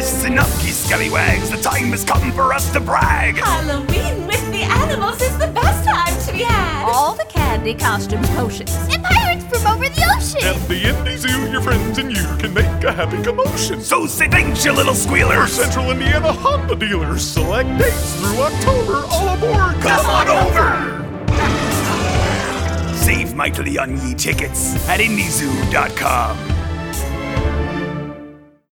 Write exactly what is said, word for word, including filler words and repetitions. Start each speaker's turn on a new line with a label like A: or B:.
A: Listen up, ye scallywags, the time has come for us to brag.
B: Halloween with the animals is the best time to be had.
C: All the candy, costumes, potions,
D: and pirates from over the ocean.
E: At the Indy Zoo, your friends and you can make a happy commotion.
A: So say thanks, you little squealers.
E: For Central Indiana Honda dealers, select dates through October. All aboard!
A: Come on over! Save mightily on ye tickets at indy zoo dot com.